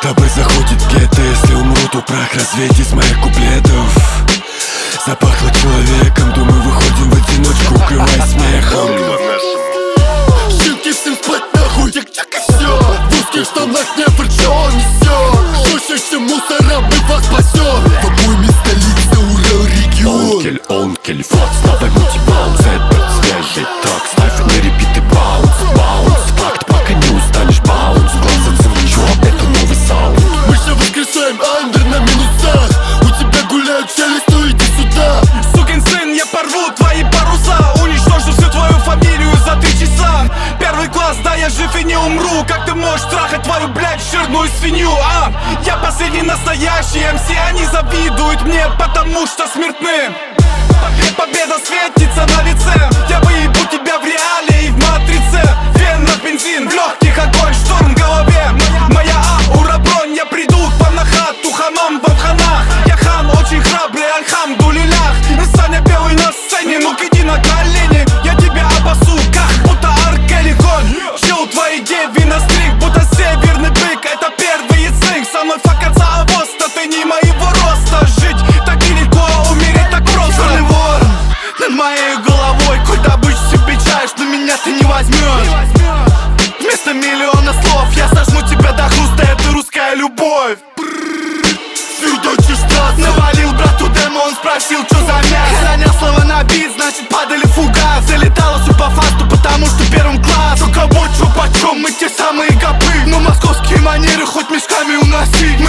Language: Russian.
Декабрь заходит в гетто. Если умру, то прах развеять из моих куплетов. Запахло человеком, думаю, выходим в одиночку, укрываясь смехом. Щенки, всем спать нахуй, тик-чак и все. В узких штанах не что он несет. Жестче мусора, мы вас спасем. По-моему, столица, Урал, регион. Онкель, вот, снова мультибаунс. Это свежий трак, ставь на репит и баунс. Факт, пока не устанешь, баунс. Глазом замечу, это новый саунд. Мы же воскрешаем андер на минусах. У тебя гуляют челюсть, ну иди сюда. Сукин сын, я порву твои паруса. Уничтожу всю твою фамилию за 3 часа. Первый класс, да, я жив и не умру. Как ты можешь трахать твою, блядь, жирную свинью, а? Я последний настоящий МС, они завидуют мне, потому что смертны. Победа светится на лице. Я выебу тебя в реале и в матрице. В венах бензин, в легких огонь, шторм в голове. Моя аура бронь, я приду к вам на хату, хамам в авханах. Я хан, очень храбрый, альхамдулилях. Саня белый на сцене, ну-ка иди на колени. Я тебя обосу, как будто Аркеликон. Чил твои деви на стрик, будто северный бык. Это первый язык, со мной факаться авоста. Ты не моего роста, жить так нелегко, умереть так просто. Черный ворон над моей головой, коль добычу себе чаешь, но меня ты не возьмешь. Вместо миллиона слов я сожму тебя до хруста, это русская любовь. Навалил брату демо, он спросил, что за мясо. Ронял слово на бит, значит падали фугас. Залетала суперфасту, потому что первым класс. Только вот что почем, мы те самые копы. Но московские манеры хоть мешками уноси.